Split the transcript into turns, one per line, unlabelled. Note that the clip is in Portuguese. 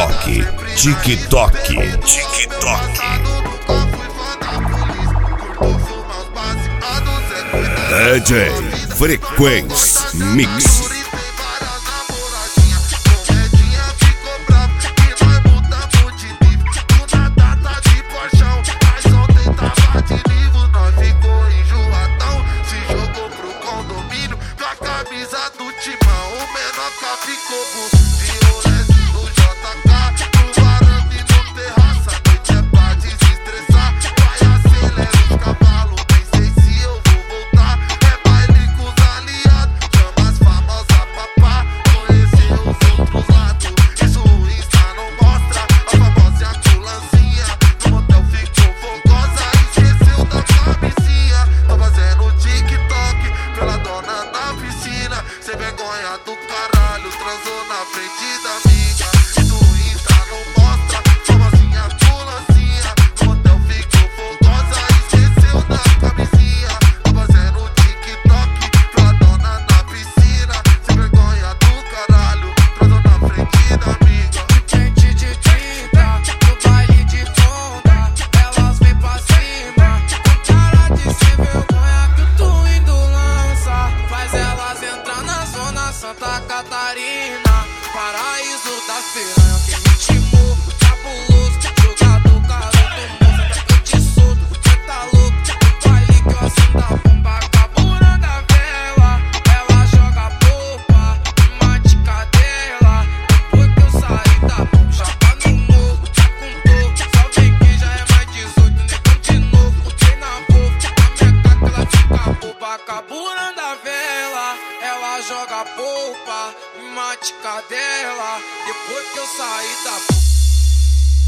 TikTok. DJ Frequência Mix.
Camisa do Timão, o menor ficou com violência do JK, no arame no terraça, noite é pra desestressar, vai acelera os cavalos, nem sei se eu vou voltar, é baile com os aliados, chama as famosas papá, conhecer os outros lados, isso o Insta não mostra, a famosa culancinha, no motel ficou fogosa, esqueceu da camisinha, tá fazendo TikTok, pela dona da piscina, sem vergonha do caralho, transou na frente da amiga. Isso o Insta não mostra, famosinha culancinha, no hotel ficou fogosa, esqueceu da camisinha. Tô fazendo TikTok, pela dona da piscina, sem vergonha do caralho, transou na frente da amiga.
Gente de 30, no baile de ponta, elas vêm pra cima, com cara de sem vergonha que o Twindo lança, faz elas entrar na zona Santa Catarina, paraíso das piranhas, que ritmo cabuloso, jogador caloto, moça que eu te solto, cê tá louco, no baile que eu acendo a bomba, carburando a vela, ela joga polpa, mate cadela, depois que eu saí da bomba, já tá no morro, já contou, só vem que já é mais 18, negão de novo, tem na boca, a minha caca ela fica boba, carburando a vela, ela joga polpa, mate cadela, depois que eu saí da boca.